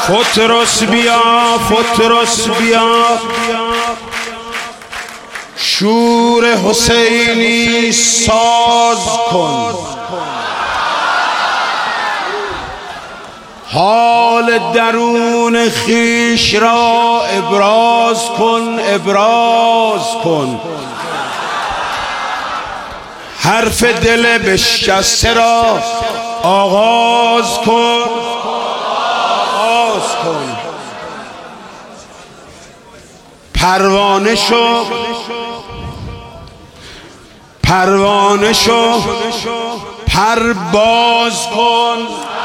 فترس بیا فترس بیا، شور حسینی ساز کن، حال درون خویش را ابراز کن، ابراز کن، حرف دل بشکسته را آغاز کن، آغاز کن، پروانه شو، پروانه شو، پرواز کن،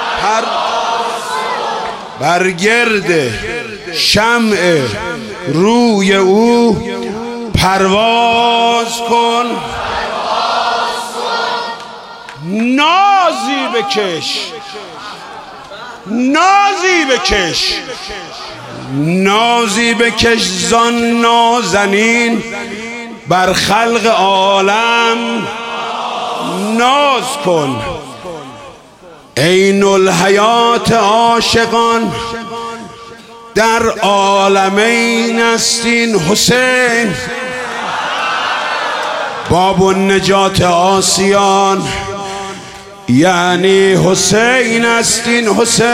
بر گرد شمع روی او پرواز کن، نازی بکش، نازی بکش، نازی بکش زان نازنین بر خلق عالم ناز کن. عین الحیات عاشقان در عالمین است این حسین، باب النجات آسیان یعنی حسین است این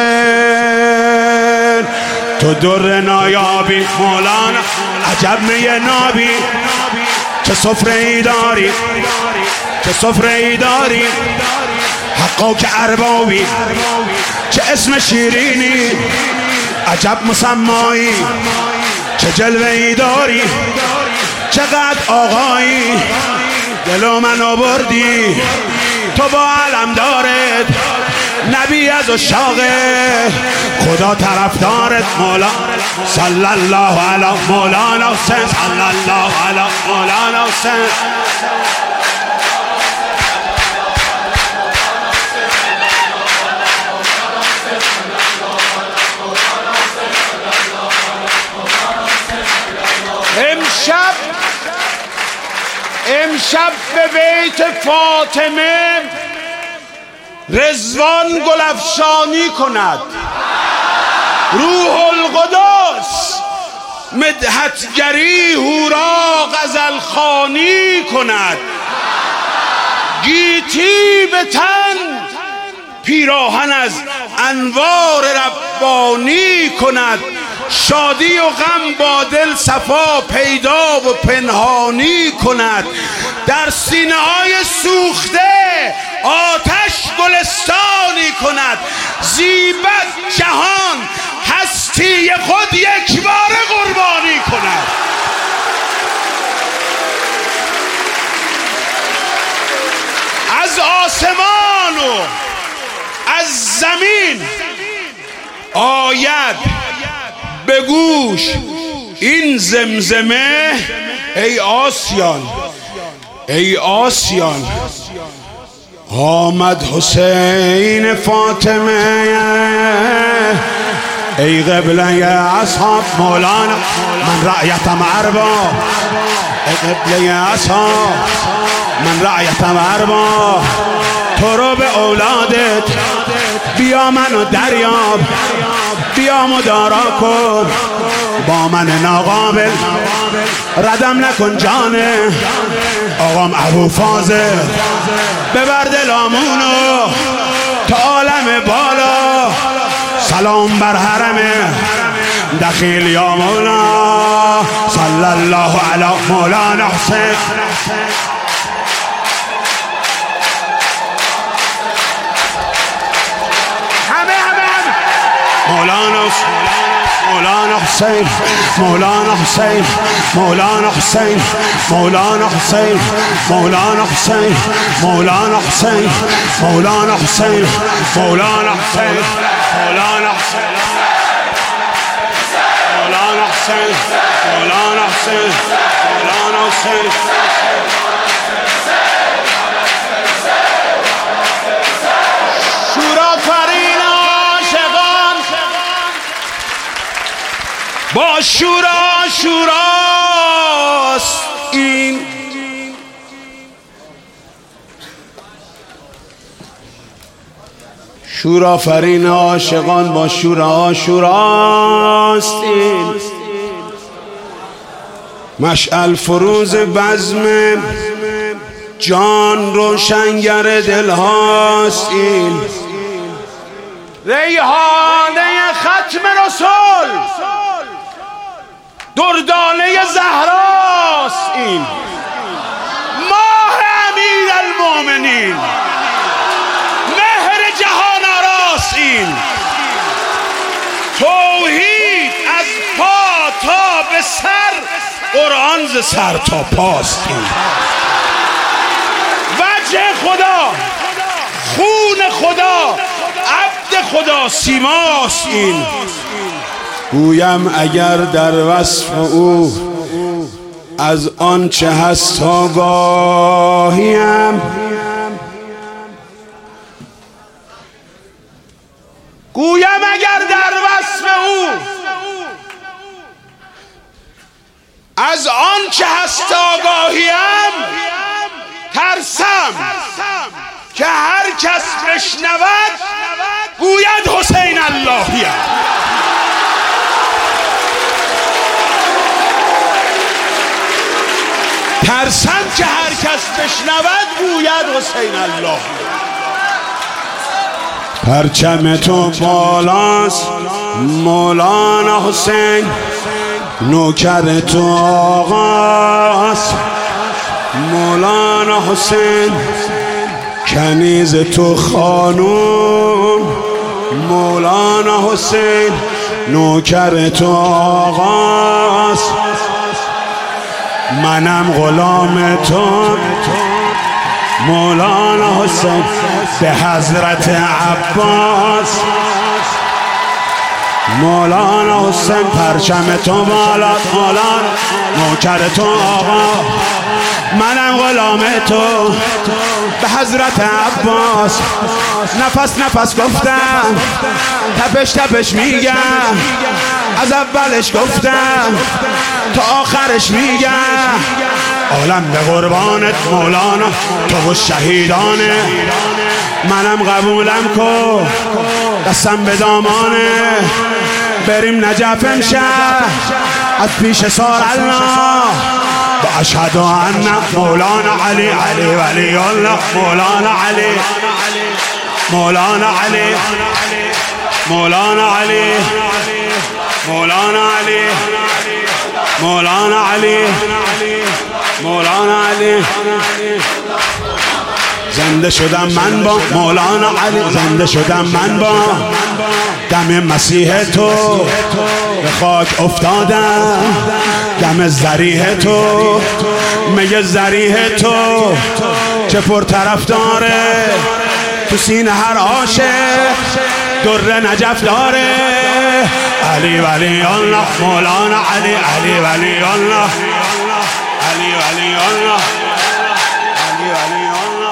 حسین. تو در نایابی مولانا عجب می نابی، چه سفره ای داری، چه سفره ای داری، حقا که اربابی، چه اسم شیرینی، عجب مسمایی، چه جلوه ای داری، چقدر آقایی، دلو منو بردی تو با علم دارد، نبی از عشاقه خدا طرفدارت مولا. صلی الله علی مولانا حسین، صلی الله علی مولانا حسین. امشب به بیت فاطمه رضوان گلفشانی کند، روح القدس مدحتگری هورا غزل خوانی کند، گیتی به تن پیراهن از انوار ربانی کند، شادی و غم با دل صفا پیدا و پنهانی کند، در سینه های سوخته آتش گلستانی کند، زیبد جهان هستی خود یک بار قربانی کند. از آسمان و از زمین آید به گوش این زمزمه، ای آسیان، ای آسیان، آمد حسین فاطمه، ای قبله اصحاب مولانا من رعیتم اربا، ای قبله اصحاب من رعیتم اربا، تو رو به اولادت بیا منو دریاب، بیا مدارا کن با من ناقابل، ردم نکن جانه آقام ابو فاضل، ببر دلامونو تا عالم بالا، سلام بر حرم دخیل یا مولا. صلی الله علی مولانا حسین. مولانا مولانا حسین، مولانا حسین، مولانا حسین، مولانا حسین، مولانا حسین، مولانا حسین، مولانا حسین، مولانا حسین، مولانا حسین، مولانا حسین، مولانا حسین، مولانا حسین. با شورا شوراست این، شور آفرین عاشقان با شور عاشوراست این، مشعل فروز بزم جان روشنگر دلهاست این، ریحانه ختم رسول دردانه زهراست این، ماه امیر المؤمنین مهر جهان آراست این، توحید از پا تا به سر قرآن ز سر تا پاست این، وجه خدا خون خدا عبد خدا سیماست این، گویم اگر در وصف او از آنچه هست آگاهیم، گویم اگر در وصف او از آنچه هست آگاهیم، ترسم که هر کس بشنود گوید حسین اللهیم. ترسم که هر کس بشنود گوید حسین اللهیم. پرچم تو بالاست مولانا حسین، نوکر تو آقاست مولانا حسین، کنیز تو خانوم مولانا حسین، نوکر تو آقاست، منم غلام تو مولانا حسین، به حضرت عباس مولانا حسین، پرچم تو بالا مولانا، نوکر تو آقا، منم غلام تو به حضرت عباس، نفس نفس گفتم تپش تپش میگم، از اولش گفتم تا آخرش میگم، عالم به قربانت مولانا، تو و شهیدانه، منم قبولم کن دستم به دامانه، بریم نجف امشب از پیش سار الله، و اشهد ان مولانا علی علی ولی الله، مولانا علی مولانا علی مولانا علی مولانا علی مولانا علی مولانا علی، زنده شدم من با مولانا علی، زنده شدم من با دم مسیح تو، به خاک افتادم دم ذریح تو، میگه ذریح تو چه پرطرف داره، تو سینه هر عاشق در نجف داره، علی ولی الله مولانا علی علی ولی الله علی ولی الله علی ولی الله.